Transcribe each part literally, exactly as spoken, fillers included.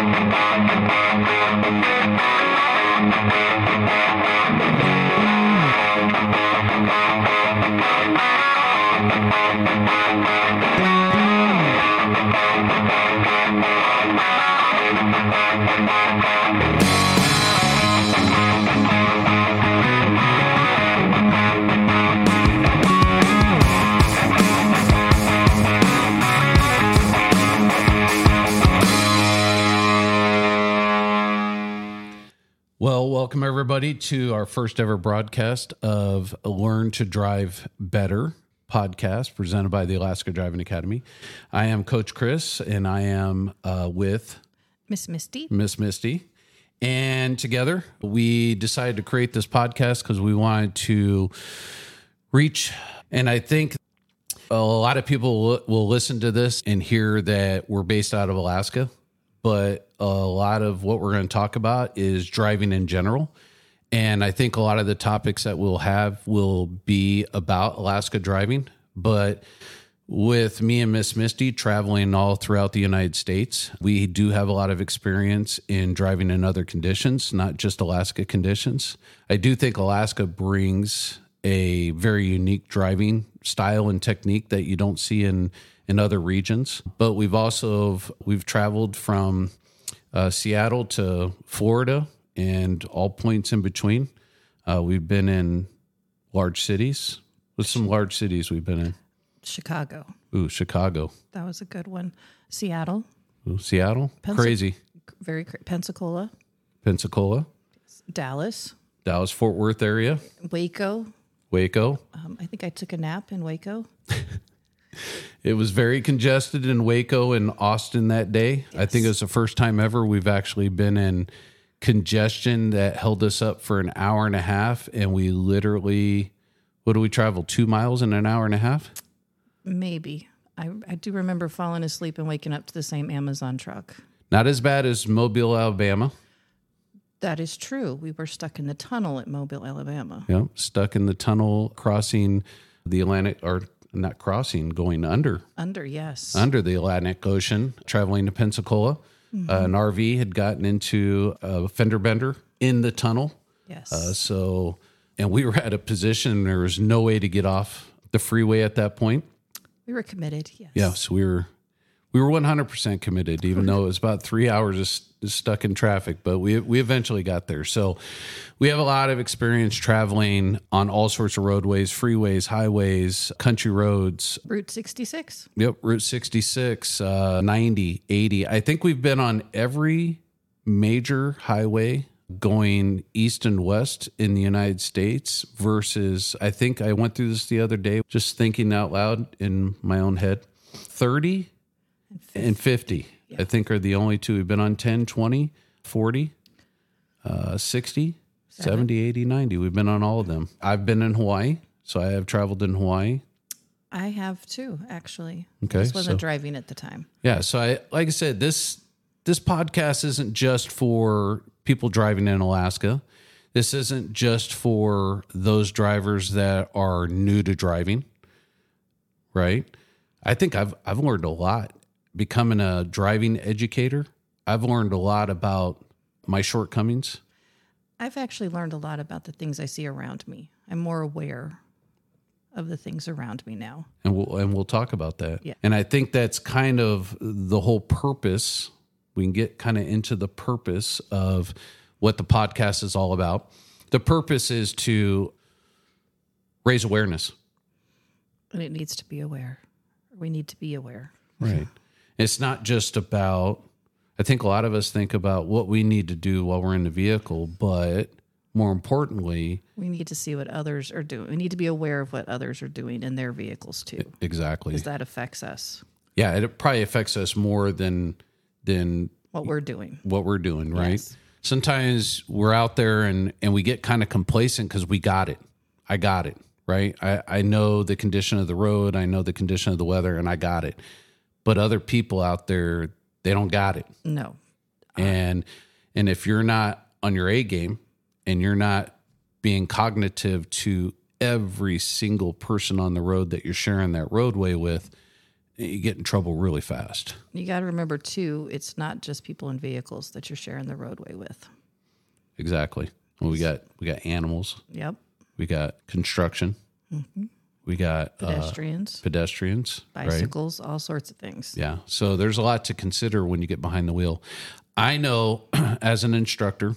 Well, welcome everybody to our first ever broadcast of Learn to Drive Better podcast presented by the Alaska Driving Academy. I am Coach Chris, and I am uh, with Miss Misty. Miss Misty. And together we decided to create this podcast because we wanted to reach, and I think a lot of people will listen to this and hear that we're based out of Alaska. But a lot of what we're going to talk about is driving in general. And I think a lot of the topics that we'll have will be about Alaska driving. But with me and Miss Misty traveling all throughout the United States, we do have a lot of experience in driving in other conditions, not just Alaska conditions. I do think Alaska brings a very unique driving style and technique that you don't see in in other regions. But we've also, we've traveled from uh, Seattle to Florida and all points in between. Uh, we've been in large cities. What's some large cities we've been in? Chicago. Ooh, Chicago. That was a good one. Seattle. Ooh, Seattle. Pensac- Crazy. Very cra- Pensacola. Pensacola. Dallas. Dallas, Fort Worth area. Waco. Waco. Um, I think I took a nap in Waco. It was very congested in Waco and Austin that day. Yes. I think it was the first time ever we've actually been in congestion that held us up for an hour and a half. And we literally, what do we travel? Two miles in an hour and a half? Maybe. I, I do remember falling asleep and waking up to the same Amazon truck. Not as bad as Mobile, Alabama. That is true. We were stuck in the tunnel at Mobile, Alabama. Yeah, stuck in the tunnel crossing the Atlantic, or not crossing, going under. Under, yes. Under the Atlantic Ocean, traveling to Pensacola. Mm-hmm. Uh, an R V had gotten into a fender bender in the tunnel. Yes. Uh, so, and we were at a position, there was no way to get off the freeway at that point. We were committed, yes. Yeah, so we were we were one hundred percent committed, even though it was about three hours of stuck in traffic, but we we eventually got there. So we have a lot of experience traveling on all sorts of roadways, freeways, highways, country roads. Route sixty-six. Yep, Route sixty-six, uh, ninety, eighty. I think we've been on every major highway going east and west in the United States versus, I think I went through this the other day, just thinking out loud in my own head, thirty and fifty, and fifty yeah. I think are the only two. We've been on ten, twenty, forty, uh, sixty, Seven. seventy, eighty, ninety. We've been on all of them. I've been in Hawaii, so I have traveled in Hawaii. I have too, actually. Okay, I just wasn't so, driving at the time. Yeah, so I like I said, this this podcast isn't just for people driving in Alaska. This isn't just for those drivers that are new to driving, right? I think I've I've learned a lot becoming a driving educator. I've learned a lot about my shortcomings. I've actually learned a lot about the things I see around me. I'm more aware of the things around me now. And we'll and we'll talk about that. Yeah. And I think that's kind of the whole purpose. We can get kind of into the purpose of what the podcast is all about. The purpose is to raise awareness. And it needs to be aware. We need to be aware. Right. It's not just about, I think a lot of us think about what we need to do while we're in the vehicle, but more importantly, we need to see what others are doing. We need to be aware of what others are doing in their vehicles too. Exactly. Because that affects us. Yeah, it probably affects us more than than what we're doing. What we're doing, right? Yes. Sometimes we're out there and, and we get kind of complacent because we got it. I got it, right? I, I know the condition of the road. I know the condition of the weather, and I got it. But other people out there, they don't got it. No. And and if you're not on your A game and you're not being cognitive to every single person on the road that you're sharing that roadway with, you get in trouble really fast. You got to remember, too, it's not just people in vehicles that you're sharing the roadway with. Exactly. Well, we got we got animals. Yep. We got construction. Mm-hmm. We got pedestrians, uh, pedestrians, bicycles, right? All sorts of things. Yeah. So there's a lot to consider when you get behind the wheel. I know as an instructor,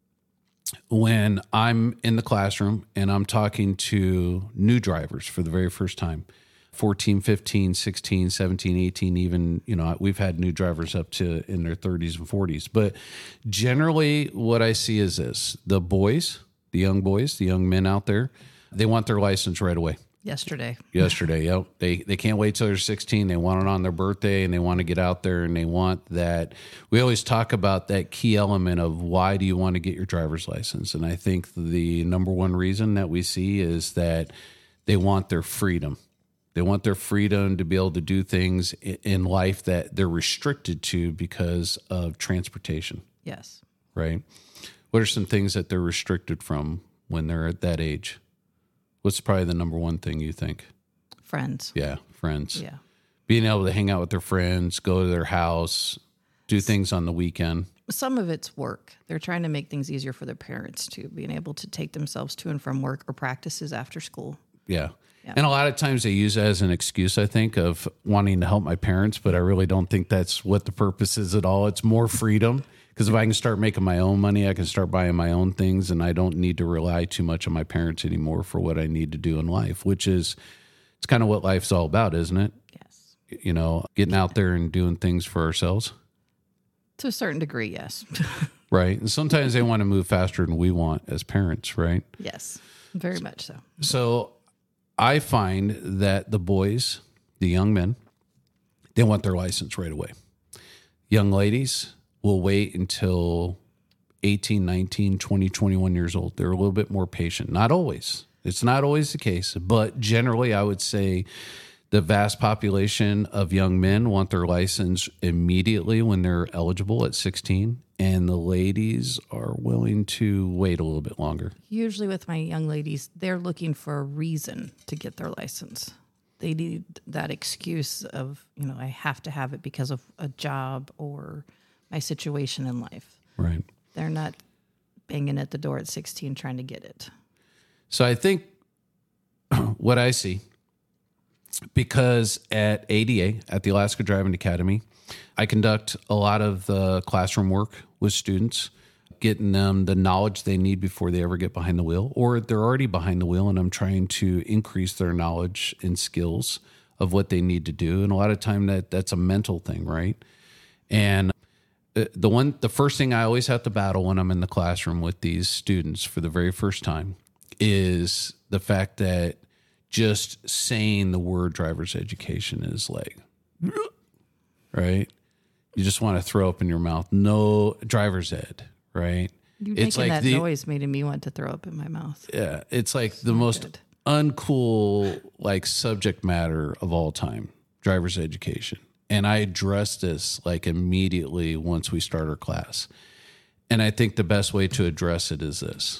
when I'm in the classroom and I'm talking to new drivers for the very first time, fourteen, fifteen, sixteen, seventeen, eighteen, even, you know, we've had new drivers up to in their thirties and forties. But generally what I see is this: the boys, the young boys, the young men out there, they want their license right away. Yesterday. Yesterday, yep. They they can't wait till they're sixteen. They want it on their birthday, and they want to get out there, and they want that. We always talk about that key element of why do you want to get your driver's license? And I think the number one reason that we see is that they want their freedom. They want their freedom to be able to do things in life that they're restricted to because of transportation. Yes. Right? What are some things that they're restricted from when they're at that age? What's probably the number one thing you think? Friends. Yeah, friends. Yeah. Being able to hang out with their friends, go to their house, do things on the weekend. Some of it's work. They're trying to make things easier for their parents too, being able to take themselves to and from work or practices after school. Yeah. yeah. And a lot of times they use it as an excuse, I think, of wanting to help my parents, but I really don't think that's what the purpose is at all. It's more freedom. Because if I can start making my own money, I can start buying my own things, and I don't need to rely too much on my parents anymore for what I need to do in life, which is, it's kind of what life's all about, isn't it? Yes. You know, getting out there and doing things for ourselves. To a certain degree, yes. Right. And sometimes they want to move faster than we want as parents, right? Yes, very much so. So I find that the boys, the young men, they want their license right away. Young ladies will wait until eighteen, nineteen, twenty, twenty-one years old. They're a little bit more patient. Not always. It's not always the case, but generally I would say the vast population of young men want their license immediately when they're eligible at sixteen, and the ladies are willing to wait a little bit longer. Usually with my young ladies, they're looking for a reason to get their license. They need that excuse of, you know, I have to have it because of a job or my situation in life. Right. They're not banging at the door at sixteen trying to get it. So I think what I see, because at A D A, at the Alaska Driving Academy, I conduct a lot of the classroom work with students, getting them the knowledge they need before they ever get behind the wheel, or they're already behind the wheel and I'm trying to increase their knowledge and skills of what they need to do. And a lot of time that that's a mental thing, right? And the one, the first thing I always have to battle when I'm in the classroom with these students for the very first time is the fact that just saying the word driver's education is like, right? You just want to throw up in your mouth. No, driver's ed, right? You making like that the, noise made me want to throw up in my mouth. Yeah, it's like it's the most good. uncool like subject matter of all time, driver's education. And I address this like immediately once we start our class. And I think the best way to address it is this.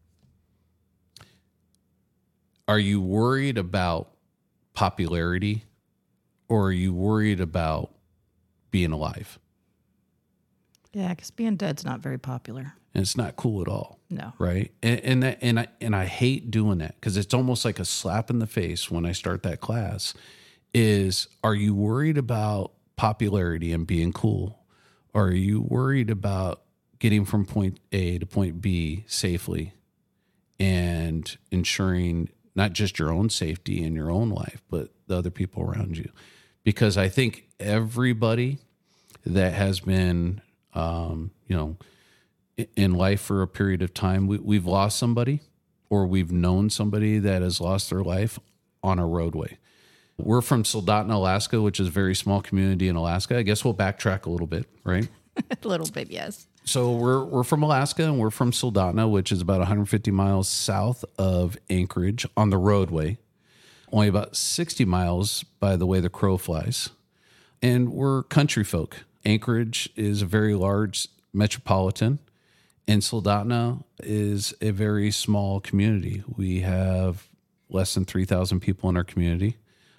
Are you worried about popularity, or are you worried about being alive? Yeah, because being dead's not very popular. And it's not cool at all. No. Right? And and that, and I and I hate doing that because it's almost like a slap in the face when I start that class. Is, are you worried about popularity and being cool? Or are you worried about getting from point A to point B safely and ensuring not just your own safety in your own life, but the other people around you? Because I think everybody that has been, um, you know, in life for a period of time, we, we've lost somebody, or we've known somebody that has lost their life on a roadway. We're from Soldotna, Alaska, which is a very small community in Alaska. I guess we'll backtrack a little bit, right? A little bit, yes. So we're we're from Alaska, and we're from Soldotna, which is about one hundred fifty miles south of Anchorage on the roadway, only about sixty miles by the way the crow flies. And we're country folk. Anchorage is a very large metropolitan, and Soldotna is a very small community. We have less than three thousand people in our community.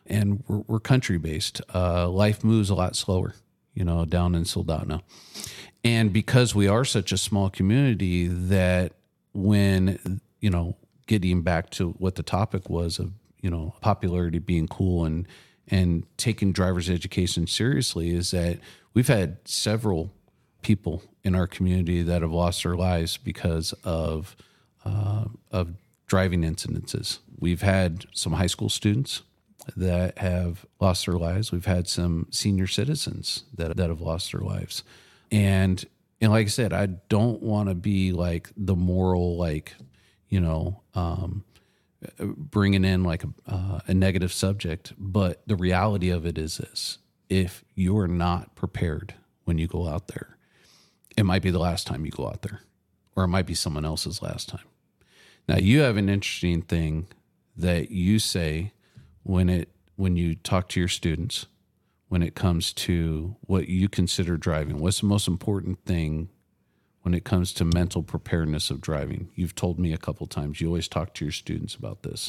and we're, we're country based. Uh, life moves a lot slower, you know, down in Soldotna. And because we are such a small community, that when, you know, getting back to what the topic was of, you know, popularity being cool and, and taking driver's education seriously, is that we've had several people in our community that have lost their lives because of, uh, of driving incidences. We've had some high school students that have lost their lives. We've had some senior citizens that, that have lost their lives. And, and like I said, I don't want to be like the moral, like, you know, um, bringing in like a, uh, a negative subject. But the reality of it is this: if you are not prepared when you go out there, it might be the last time you go out there, or it might be someone else's last time. Now, you have an interesting thing that you say when it when you talk to your students, when it comes to what you consider driving. What's the most important thing when it comes to mental preparedness of driving? You've told me a couple times. You always talk to your students about this.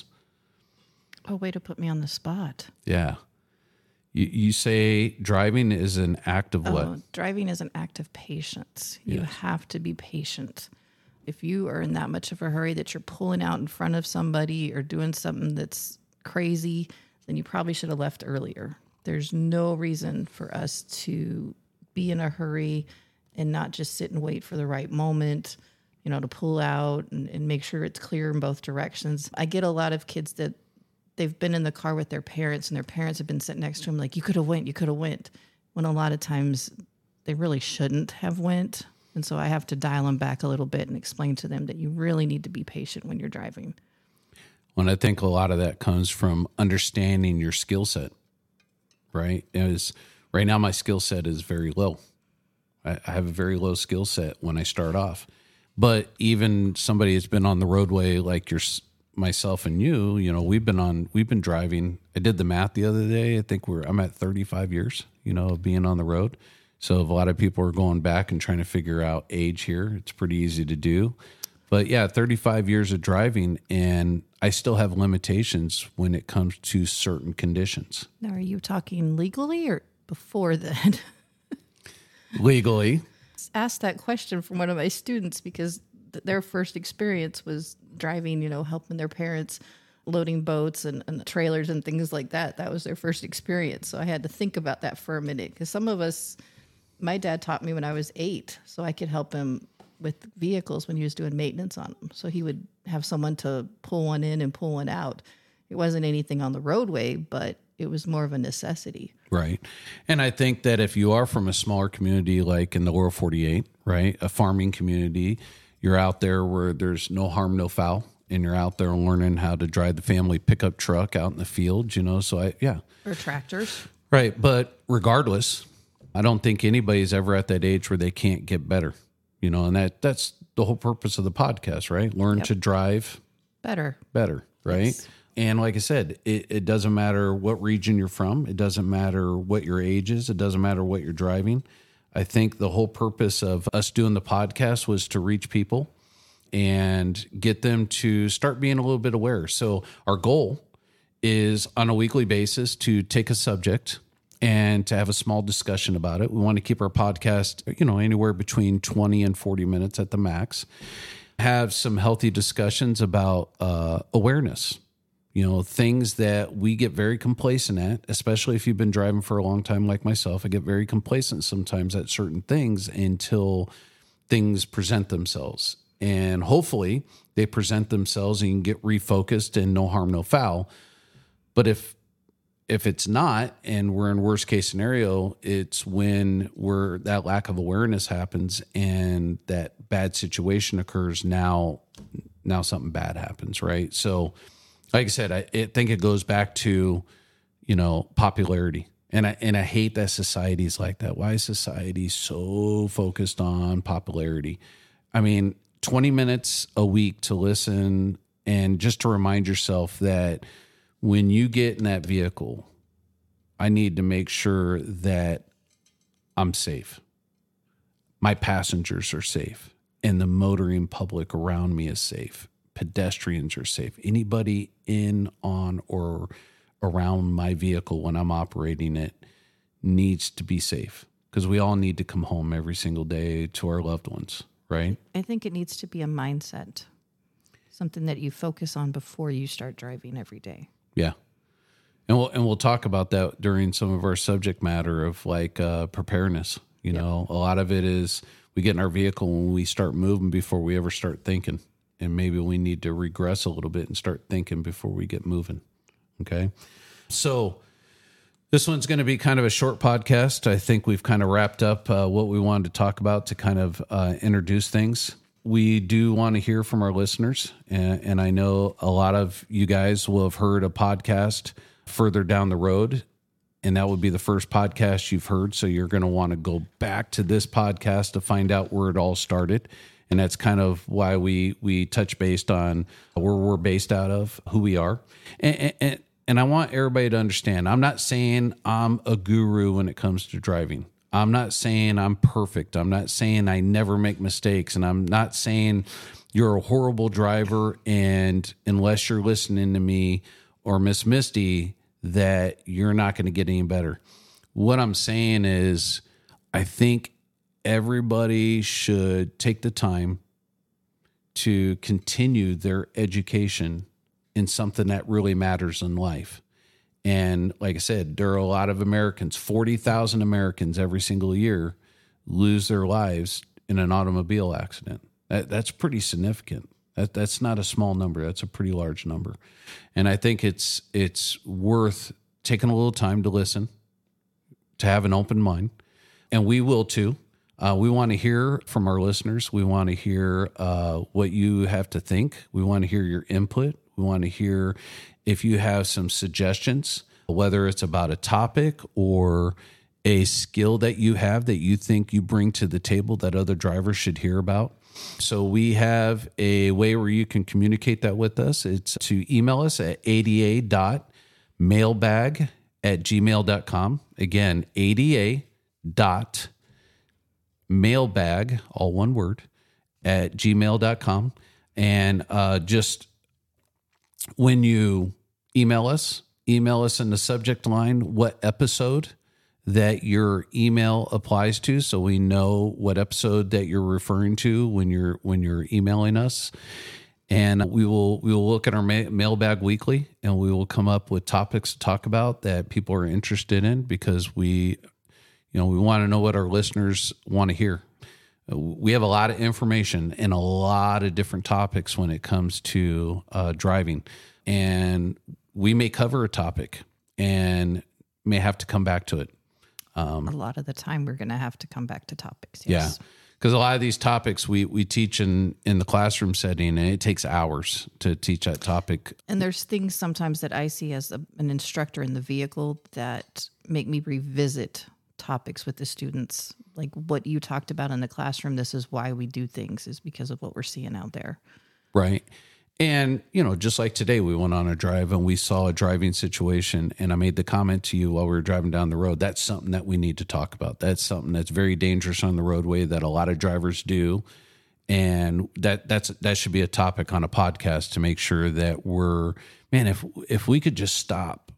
Oh, way to put me on the spot. Yeah. You, you say driving is an act of what? Oh, driving is an act of patience. You Yes. have to be patient. If you are in that much of a hurry that you're pulling out in front of somebody or doing something that's crazy, then you probably should have left earlier. There's no reason for us to be in a hurry and not just sit and wait for the right moment, you know, to pull out and, and make sure it's clear in both directions. I get a lot of kids that they've been in the car with their parents and their parents have been sitting next to them like, you could have went, you could have went. When a lot of times they really shouldn't have went. And so I have to dial them back a little bit and explain to them that you really need to be patient when you're driving. Well, I think a lot of that comes from understanding your skill set, right? Is right now my skill set is very low. I, I have a very low skill set when I start off. But even somebody that's been on the roadway like your myself and you, you know, we've been on, we've been driving. I did the math the other day. I think we're, I'm at thirty-five years, you know, of being on the road. So if a lot of people are going back and trying to figure out age here, it's pretty easy to do. But yeah, thirty-five years of driving, and I still have limitations when it comes to certain conditions. Now, are you talking legally or before that? Legally. Asked that question from one of my students because th- their first experience was driving, you know, helping their parents loading boats and, and trailers and things like that. That was their first experience. So I had to think about that for a minute because some of us, my dad taught me when I was eight, so I could help him with vehicles when he was doing maintenance on them. So he would have someone to pull one in and pull one out. It wasn't anything on the roadway, but it was more of a necessity. Right. And I think that if you are from a smaller community like in the Lower forty-eight, right, a farming community, you're out there where there's no harm, no foul, and you're out there learning how to drive the family pickup truck out in the field, you know, so I, yeah. Or tractors. Right. But regardless, I don't think anybody's ever at that age where they can't get better, you know, and that that's the whole purpose of the podcast, right? Learn Yep. to drive Better. better, right? Yes. And like I said, it, it doesn't matter what region you're from. It doesn't matter what your age is. It doesn't matter what you're driving. I think the whole purpose of us doing the podcast was to reach people and get them to start being a little bit aware. So our goal is on a weekly basis to take a subject and to have a small discussion about it. We want to keep our podcast, you know, anywhere between twenty and forty minutes at the max. Have some healthy discussions about uh, awareness. You know, things that we get very complacent at, especially if you've been driving for a long time like myself. I get very complacent sometimes at certain things until things present themselves. And hopefully they present themselves and you can get refocused and no harm, no foul. But if if it's not, and we're in worst case scenario, it's when we're that lack of awareness happens and that bad situation occurs. Now, now something bad happens, right? So like I said, I, I think it goes back to, you know, popularity. And I and I hate that society's like that. Why is society so focused on popularity? I mean, twenty minutes a week to listen and just to remind yourself that when you get in that vehicle, I need to make sure that I'm safe. My passengers are safe and the motoring public around me is safe. Pedestrians are safe. Anybody in, on, or around my vehicle when I'm operating it needs to be safe, because we all need to come home every single day to our loved ones, right? I think it needs to be a mindset, something that you focus on before you start driving every day. Yeah. And we'll, and we'll talk about that during some of our subject matter of like uh, preparedness. You yep. know, a lot of it is we get in our vehicle when we start moving before we ever start thinking. And maybe we need to regress a little bit and start thinking before we get moving. Okay. So this one's going to be kind of a short podcast. I think we've kind of wrapped up uh, what we wanted to talk about to kind of uh, introduce things. We do want to hear from our listeners. And, and I know a lot of you guys will have heard a podcast further down the road, and that would be the first podcast you've heard. So you're going to want to go back to this podcast to find out where it all started. And that's kind of why we we touch based on where we're based out of, who we are. And, and, and I want everybody to understand, I'm not saying I'm a guru when it comes to driving. I'm not saying I'm perfect. I'm not saying I never make mistakes. And I'm not saying you're a horrible driver, and unless you're listening to me or Miss Misty, that you're not going to get any better. What I'm saying is, I think everybody should take the time to continue their education in something that really matters in life. And like I said, there are a lot of Americans, forty thousand Americans every single year lose their lives in an automobile accident. That, that's pretty significant. That, that's not a small number. That's a pretty large number. And I think it's it's worth taking a little time to listen, to have an open mind. And we will too. Uh, we want to hear from our listeners. We want to hear uh, what you have to think. We want to hear your input. We want to hear if you have some suggestions, whether it's about a topic or a skill that you have that you think you bring to the table that other drivers should hear about. So we have a way where you can communicate that with us. It's to email us at A D A dot mailbag at gmail dot com. Again, A D A dot mailbag, all one word, at gmail dot com. And uh, just when you email us, email us in the subject line what episode that your email applies to, so we know what episode that you're referring to when you're when you're emailing us. And we will we will look at our ma- mailbag weekly, and we will come up with topics to talk about that people are interested in, because we, you know, we want to know what our listeners want to hear. We have a lot of information and a lot of different topics when it comes to uh, driving, and we may cover a topic and may have to come back to it. Um, a lot of the time we're going to have to come back to topics. Yes. Yeah. Because a lot of these topics we, we teach in, in the classroom setting, and it takes hours to teach that topic. And there's things sometimes that I see as a, an instructor in the vehicle that make me revisit topics with the students. Like what you talked about in the classroom, this is why we do things, is because of what we're seeing out there. Right. And, you know, just like today, we went on a drive and we saw a driving situation, and I made the comment to you while we were driving down the road, that's something that we need to talk about. That's something that's very dangerous on the roadway that a lot of drivers do. And that that's that should be a topic on a podcast to make sure that we're, man, if if we could just stop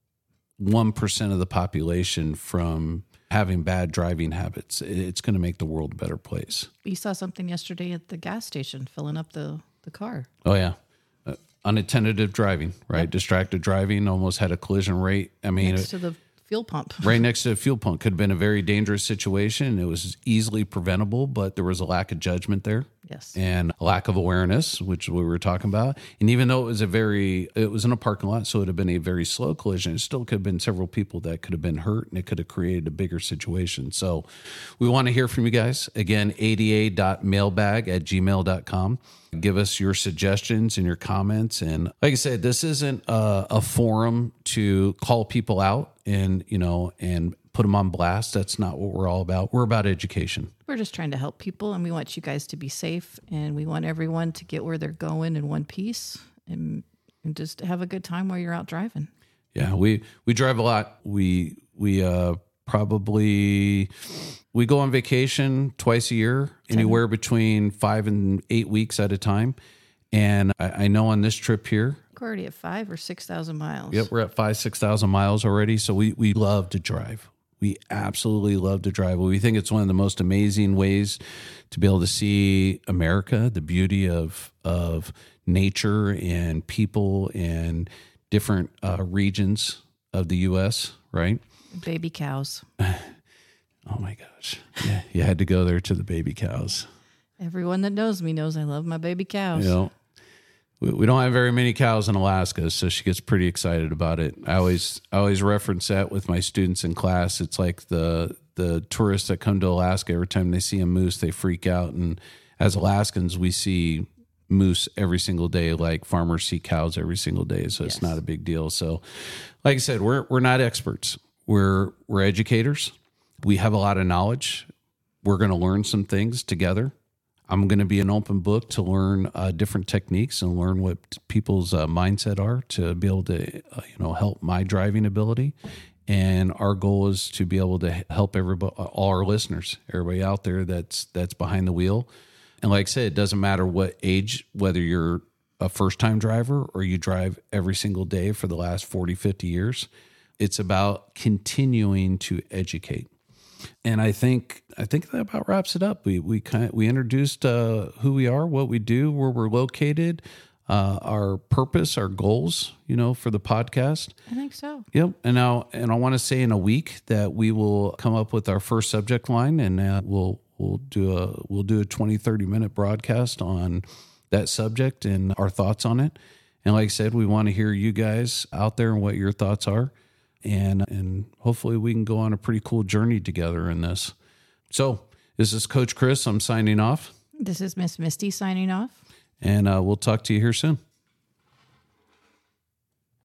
one percent of the population from having bad driving habits, it's going to make the world a better place. You saw something yesterday at the gas station, filling up the the car. Oh yeah. Uh, unattended driving, right? Yep. Distracted driving, almost had a collision rate. I mean, next to the fuel pump. Right next to the fuel pump. Could have been a very dangerous situation. It was easily preventable, but there was a lack of judgment there. Yes. And a lack of awareness, which we were talking about. And even though it was a very, it was in a parking lot, so it would have been a very slow collision, it still could have been several people that could have been hurt, and it could have created a bigger situation. So we want to hear from you guys. Again, A D A dot mailbag at gmail dot com. Give us your suggestions and your comments. And like I said, this isn't a, a forum to call people out and, you know, and put them on blast. That's not what we're all about. We're about education. We're just trying to help people, and we want you guys to be safe, and we want everyone to get where they're going in one piece, and, and just have a good time while you're out driving. Yeah, we, we drive a lot. We, we, uh, probably we go on vacation twice a year, anywhere between five and eight weeks at a time. And I, I know on this trip here, We're already at five or six thousand miles. Yep, we're at five, six thousand miles already. So we we love to drive. We absolutely love to drive. We think it's one of the most amazing ways to be able to see America, the beauty of of nature and people and different uh, regions of the U S. Right? Baby cows. Oh my gosh! Yeah, you had to go there to the baby cows. Everyone that knows me knows I love my baby cows. You know, we, we don't have very many cows in Alaska, so she gets pretty excited about it. I always I always reference that with my students in class. It's like the the tourists that come to Alaska, every time they see a moose, they freak out. And as Alaskans, we see moose every single day, like farmers see cows every single day. So it's Yes. not a big deal. So, like I said, we're we're not experts. We're we're educators. We have a lot of knowledge. We're going to learn some things together. I'm going to be an open book to learn uh, different techniques and learn what people's uh, mindset are to be able to, uh, you know, help my driving ability. And our goal is to be able to help everybody, all our listeners, everybody out there that's that's behind the wheel. And like I said, it doesn't matter what age, whether you're a first-time driver or you drive every single day for the last forty, fifty years. It's about continuing to educate. And I think I think that about wraps it up. We we kind of, we introduced uh, who we are, what we do, where we're located, uh, our purpose, our goals. You know, for the podcast. I think so. Yep. And now, and I want to say in a week that we will come up with our first subject line, and uh, we'll we'll do a we'll do a twenty, thirty minute broadcast on that subject and our thoughts on it. And like I said, we want to hear you guys out there and what your thoughts are. And and hopefully we can go on a pretty cool journey together in this. So this is Coach Chris. I'm signing off. This is Miss Misty signing off. And uh, we'll talk to you here soon.